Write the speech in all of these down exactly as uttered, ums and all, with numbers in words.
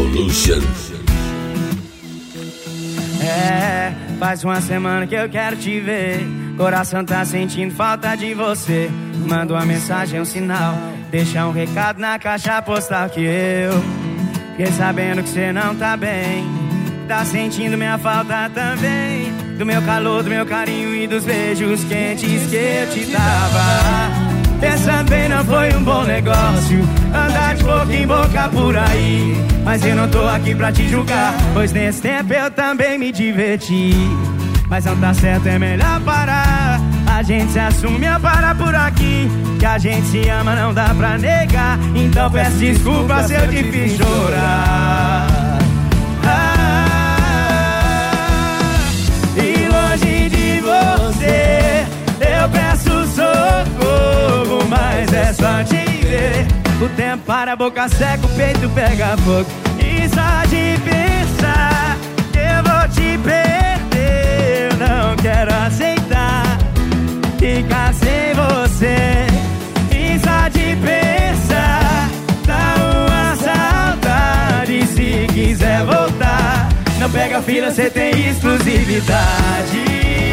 Revolution. É, faz uma semana que eu quero te ver. Coração tá sentindo falta de você. Manda uma mensagem, um sinal. Deixa um recado na caixa postal que eu fiquei sabendo que você não tá bem. Tá sentindo minha falta também. Do meu calor, do meu carinho e dos beijos quentes que eu te dava. Pensando bem, não foi um bom negócio andar de boca em boca por aí. Mas eu não tô aqui pra te julgar, pois nesse tempo eu também me diverti. Mas não tá certo, é melhor parar. A gente se assume a parar por aqui. Que a gente se ama, não dá pra negar. Então peço desculpa se eu te fiz chorar. ah, E longe de você eu peço socorro, mas é só te ver. O tempo para, a boca seca, o peito pega fogo. E só de pensar que eu vou te perder, eu não quero aceitar ficar sem você. E só de pensar dá uma saudade. Se quiser voltar, não pega fila, cê tem exclusividade.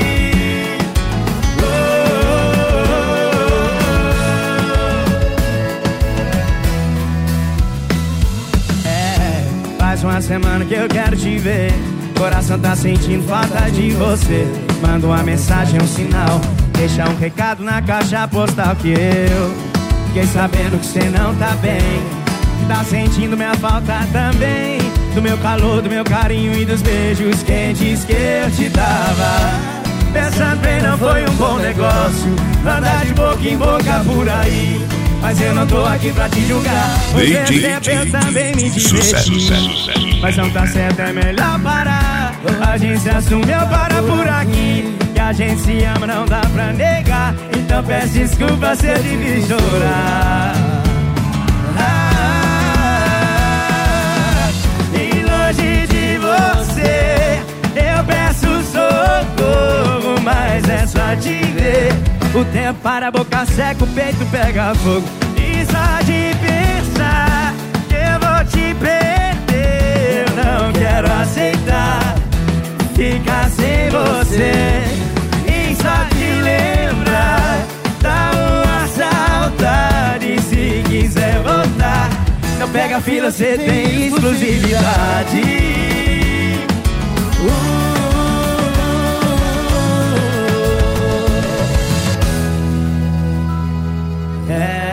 Faz uma semana que eu quero te ver. Coração tá sentindo falta de você. Manda uma mensagem, um sinal. Deixa um recado na caixa postal que eu fiquei sabendo que você não tá bem. Tá sentindo minha falta também. Do meu calor, do meu carinho e dos beijos quentes que eu te dava. Pensando bem, não foi um bom negócio andar de boca em boca por aí. Mas eu não tô aqui pra te julgar, pois esse tempo eu também me diverti. Mas não tá certo, é melhor parar. A gente se assume, eu paro por aqui. Que a gente se ama, não dá pra negar. Então peço desculpa se eu te fiz chorar. ah, E longe de você eu peço socorro, mas é só te ver. O tempo para, a boca seca, o peito pega fogo. E só de pensar que eu vou te perder, eu não quero aceitar ficar sem você. E só de lembrar dá uma saudade. Se quiser voltar, não pega fila, cê tem exclusividade. uh. É